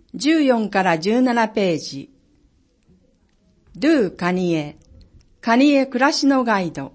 14から17ページ。Do カニエ暮らしのガイド。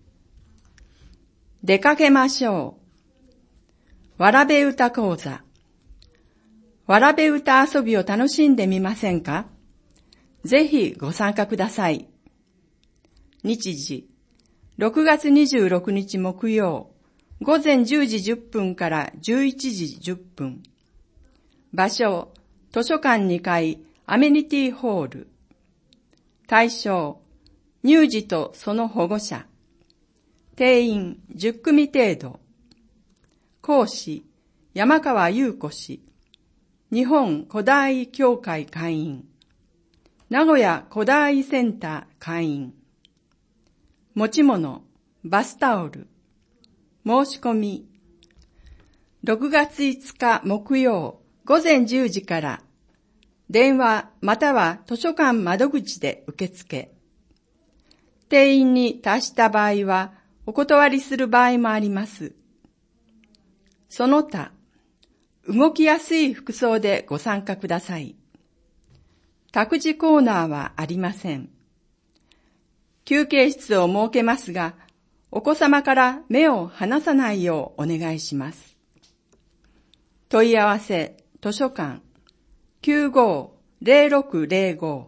出かけましょう。わらべ歌講座。わらべ歌遊びを楽しんでみませんか？ぜひご参加ください。日時、6月26日木曜、午前10時10分から11時10分。場所、図書館2階アメニティホール。対象、乳児とその保護者。定員10組程度。講師、山川優子氏。日本古代協会会員。名古屋古代センター会員。持ち物、バスタオル。申し込み。6月5日木曜午前10時から、電話または図書館窓口で受付。定員に達した場合はお断りする場合もあります。その他、動きやすい服装でご参加ください。託児コーナーはありません。休憩室を設けますが、お子様から目を離さないようお願いします。問い合わせ、図書館 95-0605。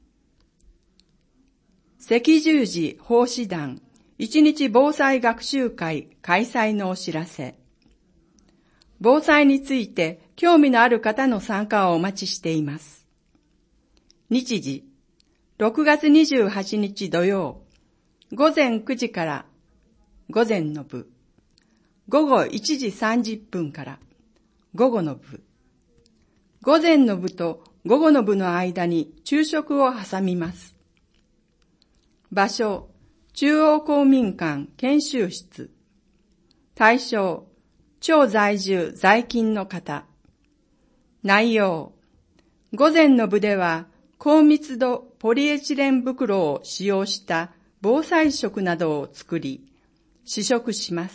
赤十字奉仕団一日防災学習会開催のお知らせ。防災について興味のある方の参加をお待ちしています。日時、6月28日土曜、午前9時から午前の部、午後1時30分から午後の部、午前の部と午後の部の間に昼食を挟みます。場所、中央公民館研修室。対象、超在住在勤の方。内容、午前の部では高密度ポリエチレン袋を使用した防災食などを作り、試食します。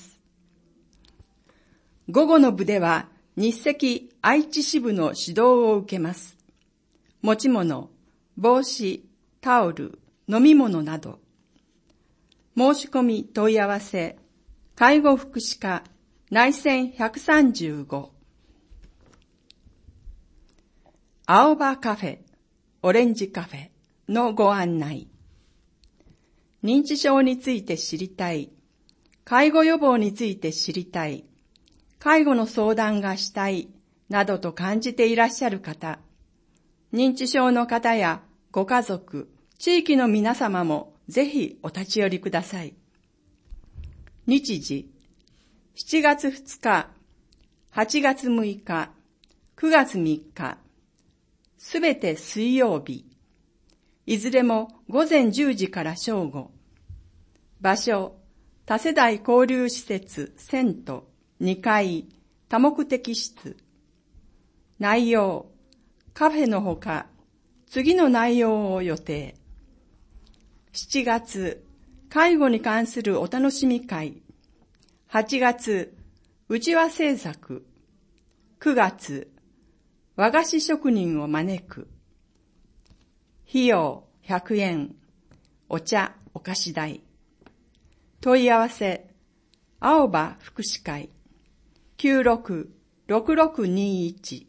午後の部では日赤愛知支部の指導を受けます。持ち物、帽子、タオル、飲み物など。申し込み問い合わせ、介護福祉課内線135。青葉カフェ、オレンジカフェのご案内。認知症について知りたい、介護予防について知りたい、介護の相談がしたいなどと感じていらっしゃる方、認知症の方やご家族、地域の皆様もぜひお立ち寄りください。日時、7月2日、8月6日、9月3日、すべて水曜日、いずれも午前10時から正午。場所、多世代交流施設セント2階多目的室。内容、カフェのほか次の内容を予定。7月、介護に関するお楽しみ会。8月、うちわ制作。9月、和菓子職人を招く。費用100円。お茶、お菓子代。問い合わせ、青葉福祉会 96-6621。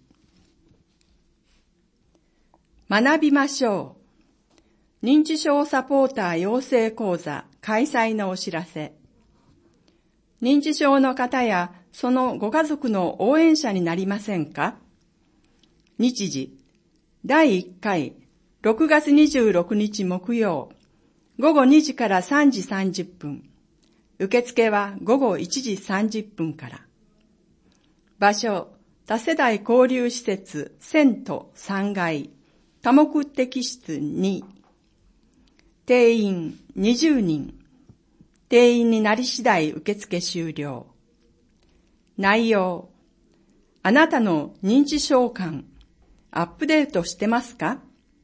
学びましょう。認知症サポーター養成講座開催のお知らせ。認知症の方やそのご家族の応援者になりませんか？日時、第1回6月26日木曜、午後2時から3時30分。受付は午後1時30分から。場所、多世代交流施設セント3階多目的室2。定員20人。定員になり次第受付終了。内容、あなたの認知症観、アップデートしてますか？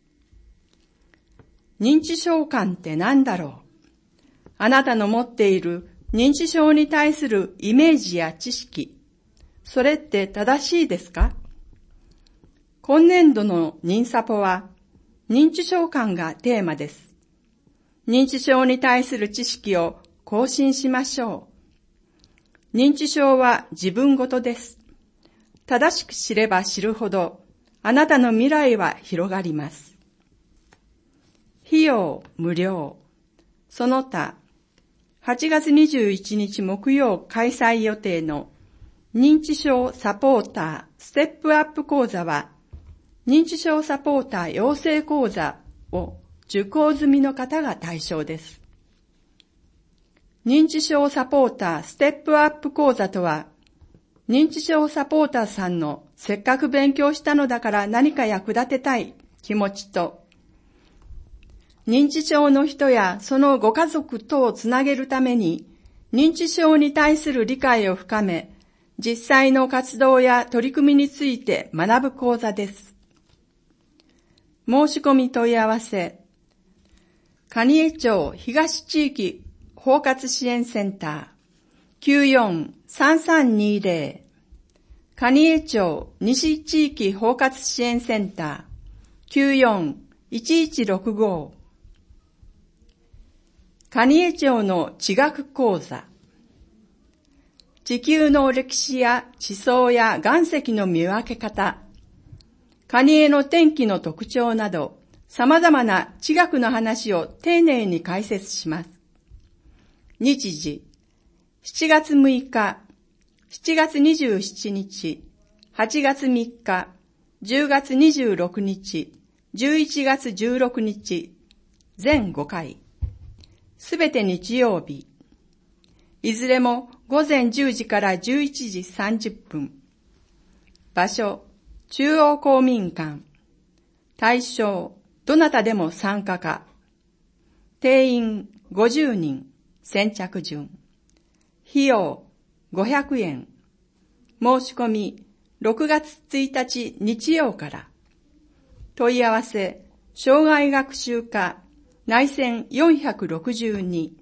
認知症観って何だろう？あなたの持っている認知症に対するイメージや知識、それって正しいですか？ 今年度の認サポは、認知症観がテーマです。認知症に対する知識を更新しましょう。認知症は自分ごとです。正しく知れば知るほど、あなたの未来は広がります。費用無料。その他、8月21日木曜開催予定の認知症サポーターステップアップ講座は、認知症サポーター養成講座を受講済みの方が対象です。認知症サポーターステップアップ講座とは、認知症サポーターさんのせっかく勉強したのだから何か役立てたい気持ちと、認知症の人やそのご家族とをつなげるために、認知症に対する理解を深め、実際の活動や取り組みについて学ぶ講座です。申し込み問い合わせ、蟹江町東地域包括支援センター 943320、蟹江町西地域包括支援センター 941165、蟹江町の地学講座、地球の歴史や地層や岩石の見分け方、蟹江の天気の特徴など、様々な地学の話を丁寧に解説します。日時、7月6日、7月27日、8月3日、10月26日、11月16日、全5回。すべて日曜日。いずれも午前10時から11時30分。場所、中央公民館。対象、どなたでも参加か。定員50人。先着順。費用500円。申し込み6月1日日曜から。問い合わせ、生涯学習課内線462。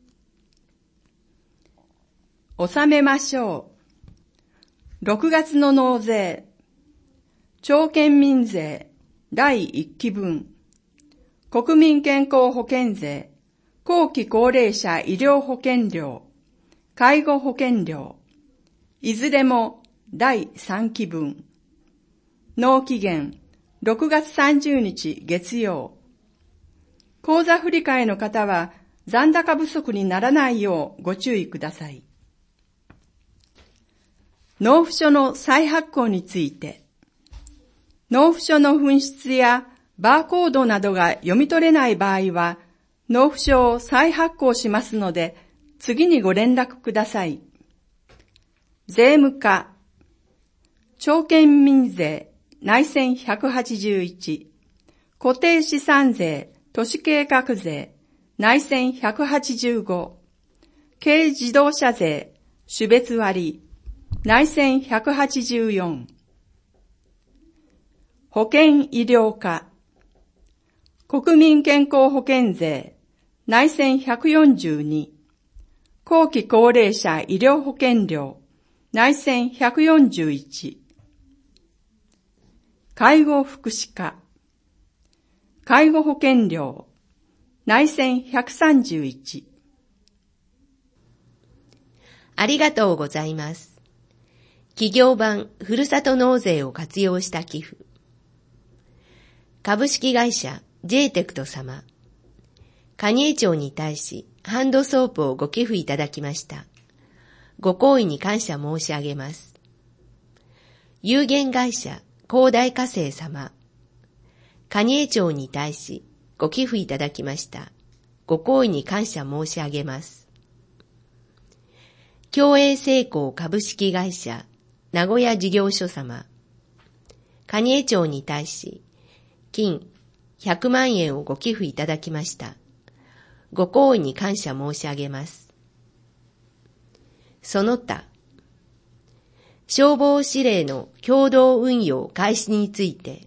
納めましょう。6月の納税。町県民税第1期分。国民健康保険税。後期高齢者医療保険料。介護保険料。いずれも第3期分。納期限6月30日月曜。口座振替の方は残高不足にならないようご注意ください。納付書の再発行について、納付書の紛失やバーコードなどが読み取れない場合は、納付書を再発行しますので、次にご連絡ください。税務課、町県民税内線181、固定資産税都市計画税内線185、軽自動車税種別割内線184、保険医療課、国民健康保険税内線142、後期高齢者医療保険料内線141、介護福祉課、介護保険料内線131。 ありがとうございます。企業版ふるさと納税を活用した寄付。株式会社 J-TECT 様。蟹江町に対しハンドソープをご寄付いただきました。ご好意に感謝申し上げます。有限会社広大化成様。蟹江町に対しご寄付いただきました。ご好意に感謝申し上げます。共栄成功株式会社名古屋事業所様。蟹江町に対し金100万円をご寄付いただきました。ご好意に感謝申し上げます。その他、消防司令の共同運用開始について、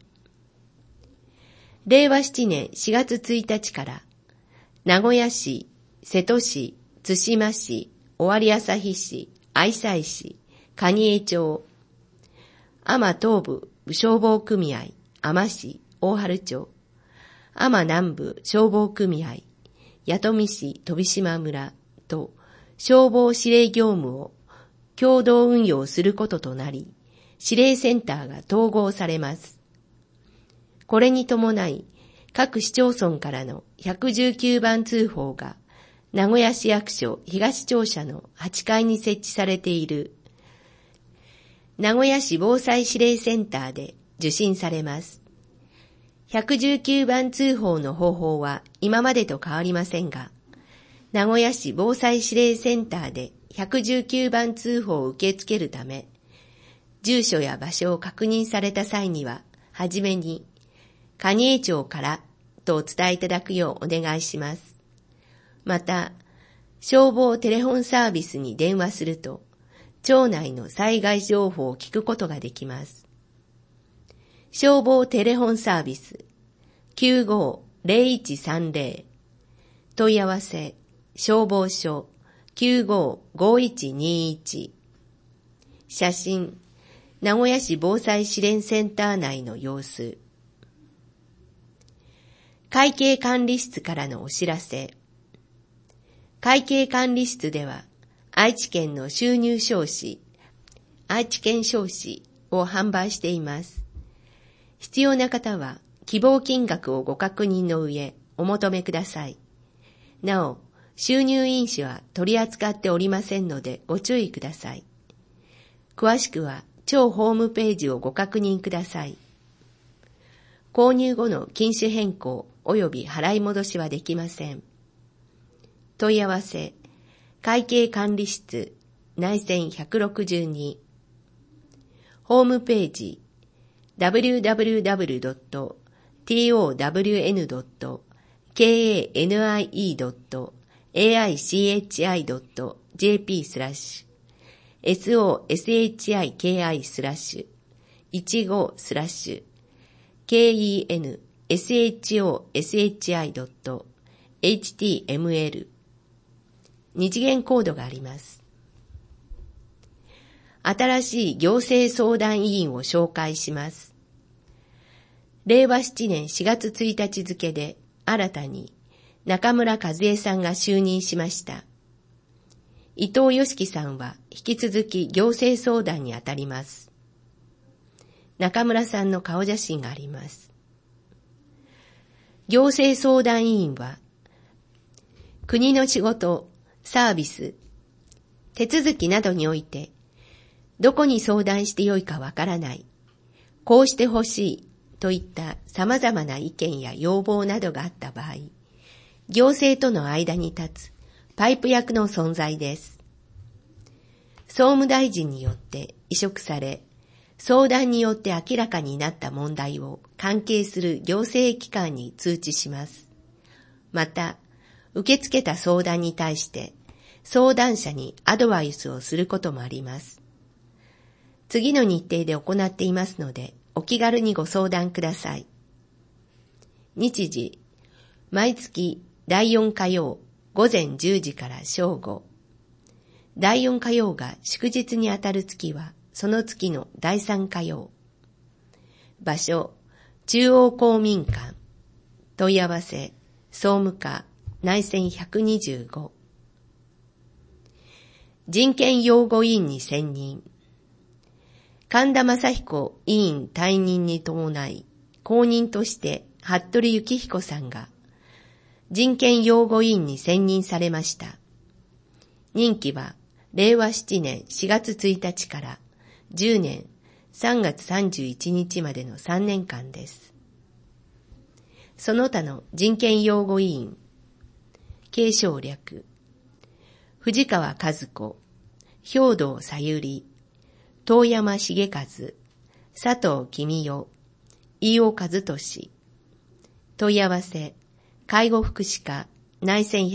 令和7年4月1日から名古屋市、瀬戸市、津島市、尾張旭市、愛西市、蟹江町、天東部部消防組合、海士市、大原町、海士南部消防組合、弥富市飛島村と消防指令業務を共同運用することとなり、指令センターが統合されます。これに伴い、各市町村からの119番通報が名古屋市役所東庁舎の8階に設置されている名古屋市防災指令センターで受信されます。119番通報の方法は今までと変わりませんが、名古屋市防災指令センターで119番通報を受け付けるため、住所や場所を確認された際には、はじめに、蟹江町からとお伝えいただくようお願いします。また、消防テレホンサービスに電話すると、町内の災害情報を聞くことができます。消防テレホンサービス 95-0130 問い合わせ消防署 95-5121 写真名古屋市防災指令センター内の様子。会計管理室からのお知らせ。会計管理室では愛知県の収入証紙、愛知県証紙を販売しています。必要な方は希望金額をご確認の上お求めください。なお、収入印紙は取り扱っておりませんのでご注意ください。詳しくは庁ホームページをご確認ください。購入後の金種変更及び払い戻しはできません。問い合わせ会計管理室内線162ホームページwww.towww.keishi.jp/15/kenshii.html 二次元コードがあります。新しい行政相談委員を紹介します。令和7年4月1日付で新たに中村和恵さんが就任しました。伊藤良樹さんは引き続き行政相談にあたります。中村さんの顔写真があります。行政相談委員は国の仕事、サービス、手続きなどにおいてどこに相談してよいかわからない、こうしてほしいといった様々な意見や要望などがあった場合、行政との間に立つパイプ役の存在です。総務大臣によって委嘱され、相談によって明らかになった問題を関係する行政機関に通知します。また、受け付けた相談に対して相談者にアドバイスをすることもあります。次の日程で行っていますので、お気軽にご相談ください。日時、毎月第4火曜午前10時から正午。第4火曜が祝日にあたる月は、その月の第3火曜。場所、中央公民館。問い合わせ、総務課、内線125。人権擁護委員に選任。神田正彦委員退任に伴い、後任として服部幸彦さんが人権擁護委員に選任されました。任期は令和7年4月1日から10年3月31日までの3年間です。その他の人権擁護委員、継承略、藤川和子、兵藤さゆり、遠山重和、佐藤公代、飯尾和俊。問い合わせ、介護福祉課、内線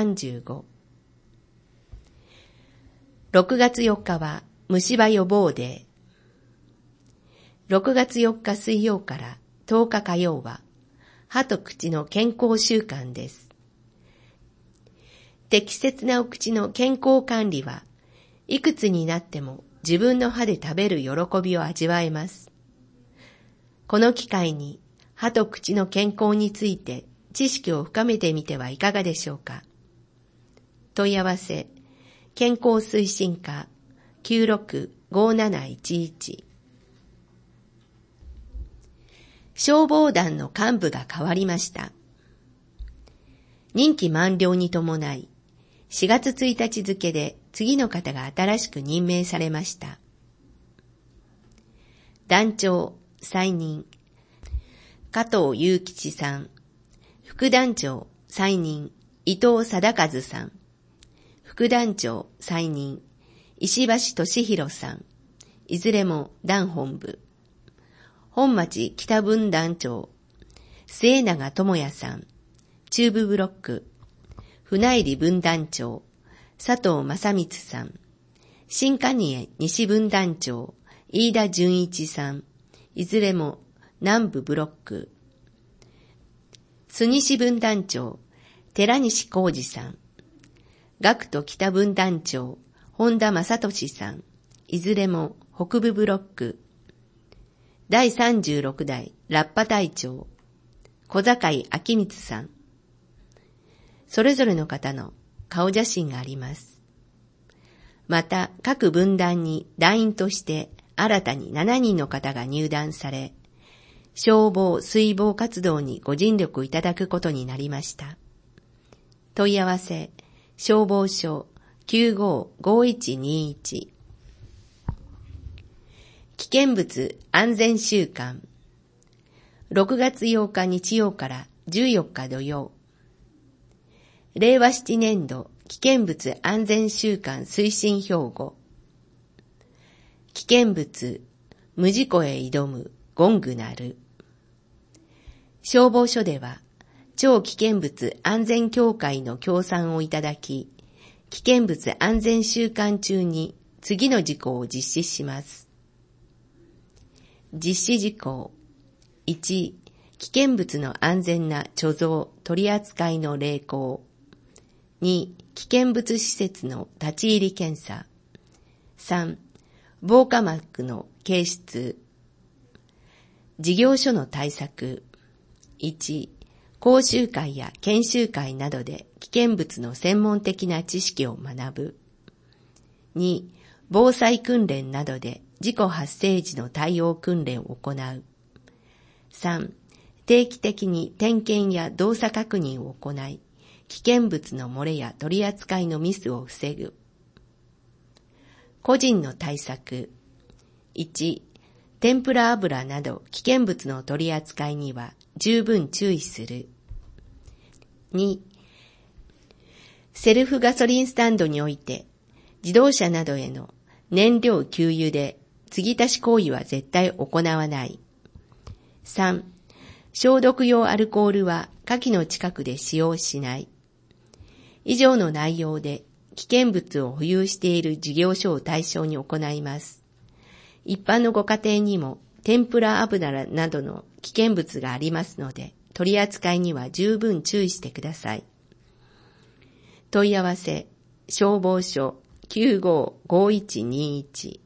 135。6月4日は虫歯予防デー。6月4日水曜から10日火曜は、歯と口の健康週間です。適切なお口の健康管理はいくつになっても自分の歯で食べる喜びを味わえます。 この機会に歯と口の健康について知識を深めてみてはいかがでしょうか。問い合わせ、健康推進課 965711。消防団の幹部が変わりました。任期満了に伴い、4月1日付で次の方が新しく任命されました。団長再任、加藤祐吉さん。副団長再任、伊藤貞和さん。副団長再任、石橋俊弘さん。いずれも団本部。本町北分団長、末永智也さん。中部ブロック。船入分団長、佐藤正光さん。新蟹江西分団長、飯田純一さん。いずれも南部ブロック。須西分団長、寺西浩二さん。学徒北分団長、本田正俊さん。いずれも北部ブロック。第36代ラッパ隊長、小坂井明光さん。それぞれの方の顔写真があります。また各分団に団員として新たに7人の方が入団され、消防・水防活動にご尽力いただくことになりました。問い合わせ、消防署 955121。危険物安全週間。6月8日日曜から14日土曜。令和7年度危険物安全週間推進標語。危険物、無事故へ挑む、ゴング鳴る。消防署では、超危険物安全協会の協賛をいただき、危険物安全週間中に次の事項を実施します。実施事項。1、危険物の安全な貯蔵・取り扱いの励行。2、危険物施設の立ち入り検査。3、防火膜の掲出。事業所の対策。1、講習会や研修会などで危険物の専門的な知識を学ぶ。2、防災訓練などで事故発生時の対応訓練を行う。3、定期的に点検や動作確認を行い、危険物の漏れや取り扱いのミスを防ぐ。個人の対策。1、天ぷら油など危険物の取り扱いには十分注意する。2、セルフガソリンスタンドにおいて自動車などへの燃料給油で継ぎ足し行為は絶対行わない。3、消毒用アルコールは火器の近くで使用しない。以上の内容で危険物を保有している事業所を対象に行います。一般のご家庭にも天ぷら油などの危険物がありますので、取り扱いには十分注意してください。問い合わせ、消防署 955121。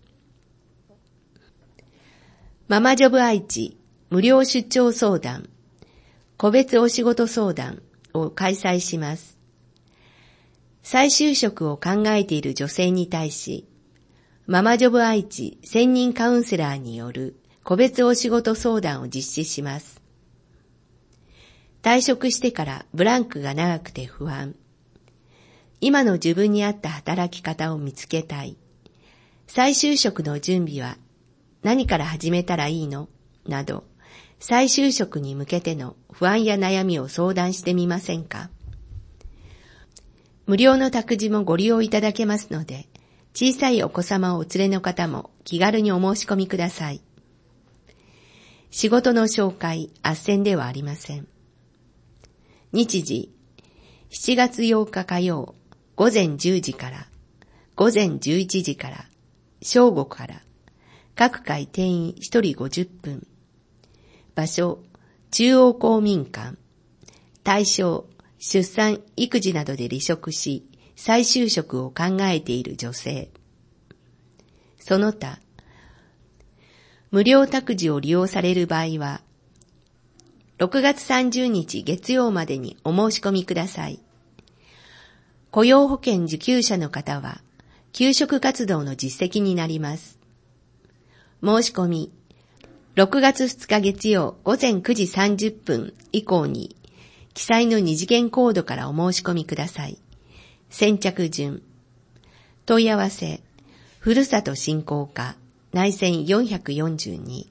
ママジョブ愛知無料出張相談、個別お仕事相談を開催します。再就職を考えている女性に対し、ママジョブ愛知専任カウンセラーによる個別お仕事相談を実施します。退職してからブランクが長くて不安。今の自分に合った働き方を見つけたい。再就職の準備は何から始めたらいいの？など、再就職に向けての不安や悩みを相談してみませんか？無料の託児もご利用いただけますので、小さいお子様をお連れの方も気軽にお申し込みください。仕事の紹介、斡旋ではありません。日時、7月8日火曜、午前10時から、午前11時から、正午から、各回定員1人50分。場所、中央公民館。対象、出産、育児などで離職し、再就職を考えている女性。その他、 無料託児を利用される場合は、6月30日月曜までにお申し込みください。雇用保険受給者の方は、給食活動の実績になります。申し込み、6月2日月曜午前9時30分以降に、記載の二次元コードからお申し込みください。先着順。問い合わせ、ふるさと振興課、内線442。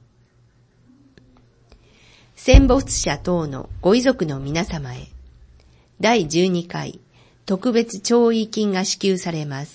戦没者等のご遺族の皆様へ、第12回特別弔慰金が支給されます。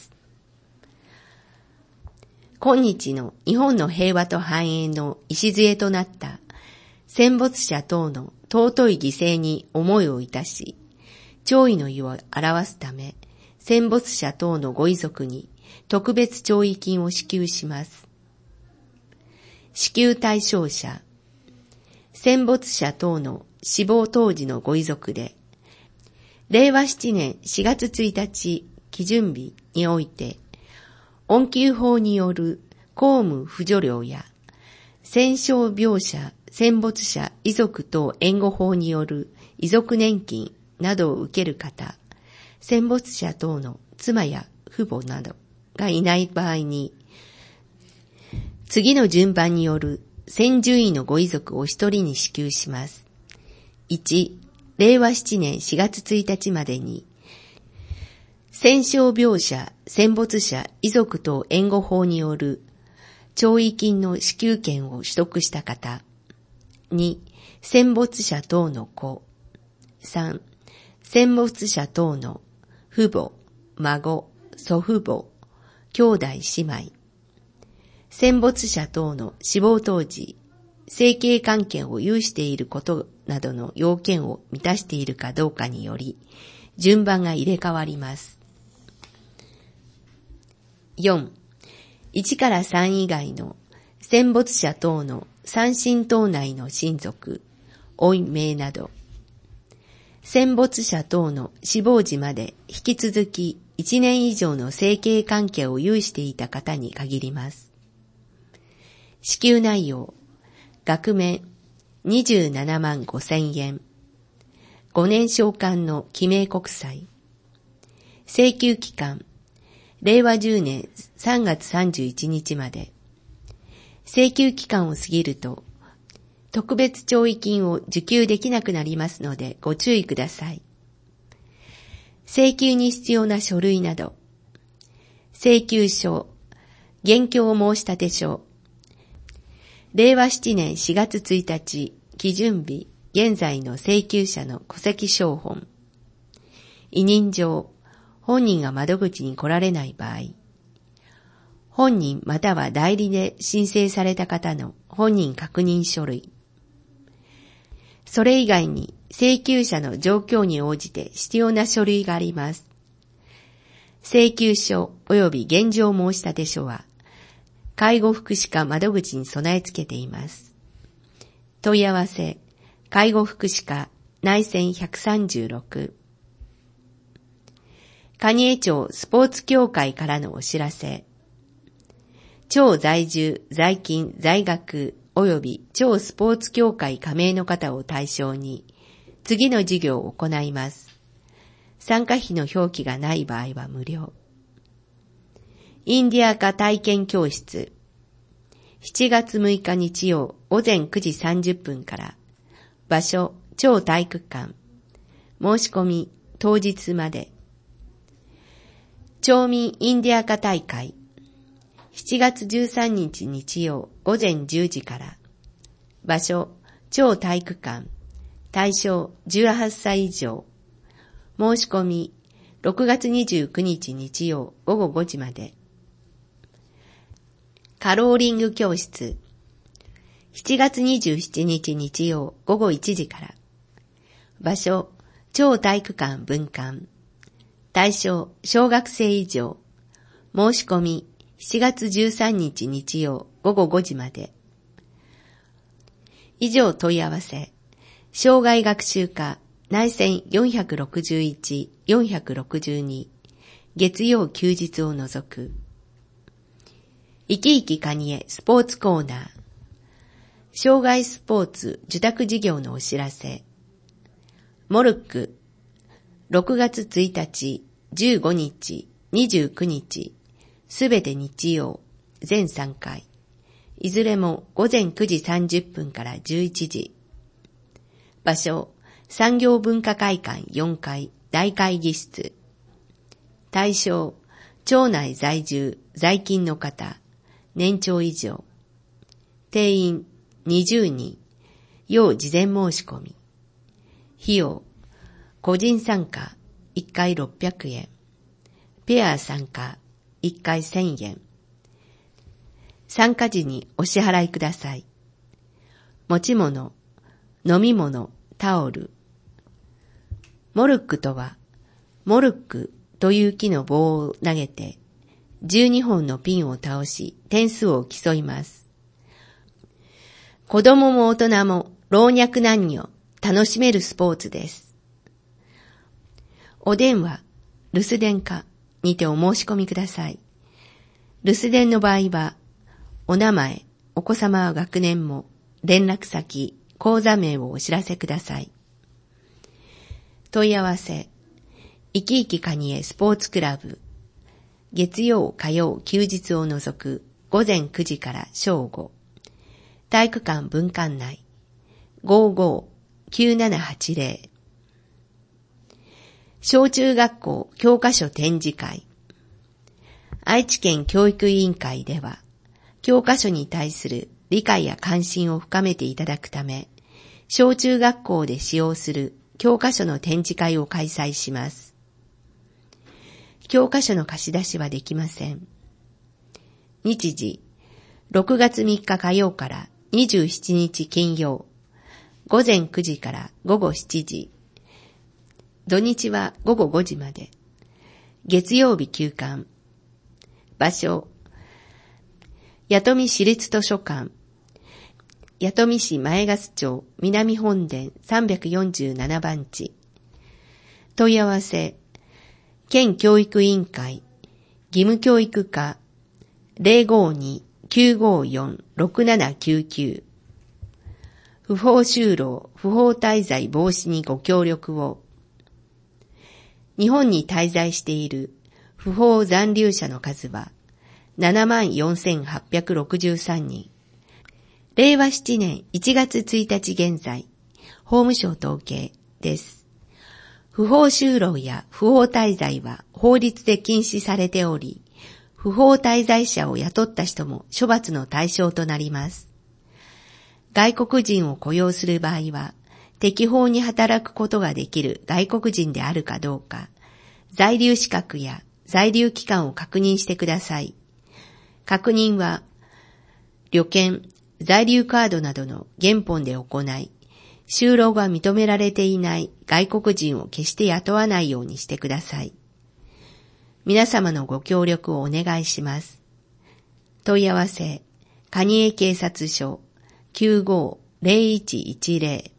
今日の日本の平和と繁栄の礎となった戦没者等の尊い犠牲に思いをいたし、弔意の意を表すため、戦没者等のご遺族に特別弔慰金を支給します。支給対象者、戦没者等の死亡当時のご遺族で、令和7年4月1日基準日において、恩給法による公務扶助料や、戦傷病者、戦没者遺族等援護法による遺族年金などを受ける方、戦没者等の妻や父母などがいない場合に、次の順番による戦従位のご遺族を一人に支給します。1、令和7年4月1日までに、戦傷病者、戦没者遺族等援護法による弔慰金の支給権を取得した方。2、戦没者等の子。3、戦没者等の父母、孫、祖父母、兄弟姉妹。戦没者等の死亡当時、生計関係を有していることなどの要件を満たしているかどうかにより、順番が入れ替わります。4、1から3以外の戦没者等の三親等内の親族、甥姪など、戦没者等の死亡時まで引き続き1年以上の生計関係を有していた方に限ります。支給内容、額面27万5,000円、5年償還の記名国債、請求期間、令和10年3月31日まで。請求期間を過ぎると、特別弔慰金を受給できなくなりますのでご注意ください。請求に必要な書類など、請求書、現況申立書、令和7年4月1日、基準日、現在の請求者の戸籍抄本、委任状、本人が窓口に来られない場合、本人または代理で申請された方の本人確認書類、それ以外に請求者の状況に応じて必要な書類があります。請求書及び現状申立書は、介護福祉課窓口に備え付けています。問い合わせ、介護福祉課内線136。蟹江町スポーツ協会からのお知らせ。町在住、在勤、在学及び町スポーツ協会加盟の方を対象に次の事業を行います。参加費の表記がない場合は無料。インディア科体験教室。7月6日日曜午前9時30分から。場所、町体育館。申し込み、当日まで。町民インディア科大会。7月13日日曜午前10時から。場所、町体育館。対象18歳以上。申し込み、6月29日日曜午後5時まで。カローリング教室。7月27日日曜午後1時から。場所、町体育館分館。対象、小学生以上。申し込み、7月13日日曜午後5時まで。以上問い合わせ。障害学習課内線461、462。月曜休日を除く。いきいき蟹江スポーツコーナー。 障害スポーツ受託事業のお知らせ。モルック、6月1日、15日、29日、すべて日曜、全3回。いずれも午前9時30分から11時。場所、産業文化会館4階大会議室。対象、町内在住、在勤の方、年長以上。定員20人、要事前申し込み。費用、個人参加1回600円。ペア参加1回1000円。参加時にお支払いください。持ち物、飲み物、タオル。モルックとは、モルックという木の棒を投げて、12本のピンを倒し、点数を競います。子供も大人も老若男女、楽しめるスポーツです。お電話、留守電化にてお申し込みください。留守電の場合は、お名前、お子様は学年も、連絡先、口座名をお知らせください。問い合わせ、いきいきかにえスポーツクラブ、月曜、火曜、休日を除く午前9時から正午、体育館分館内、55-9780。小中学校教科書展示会。愛知県教育委員会では、教科書に対する理解や関心を深めていただくため、小中学校で使用する教科書の展示会を開催します。教科書の貸し出しはできません。日時、6月3日火曜から27日金曜、午前9時から午後7時、土日は午後5時まで、月曜日休館。場所、弥富市立図書館、弥富市前粕町南本殿347番地。問い合わせ、県教育委員会、義務教育課 052-954-6799。不法就労、不法滞在防止にご協力を。日本に滞在している不法残留者の数は 74,863 人。令和7年1月1日現在、法務省統計です。不法就労や不法滞在は法律で禁止されており、不法滞在者を雇った人も処罰の対象となります。外国人を雇用する場合は、適法に働くことができる外国人であるかどうか、在留資格や在留期間を確認してください。確認は、旅券、在留カードなどの原本で行い、就労が認められていない外国人を決して雇わないようにしてください。皆様のご協力をお願いします。問い合わせ、蟹江警察署 95-0110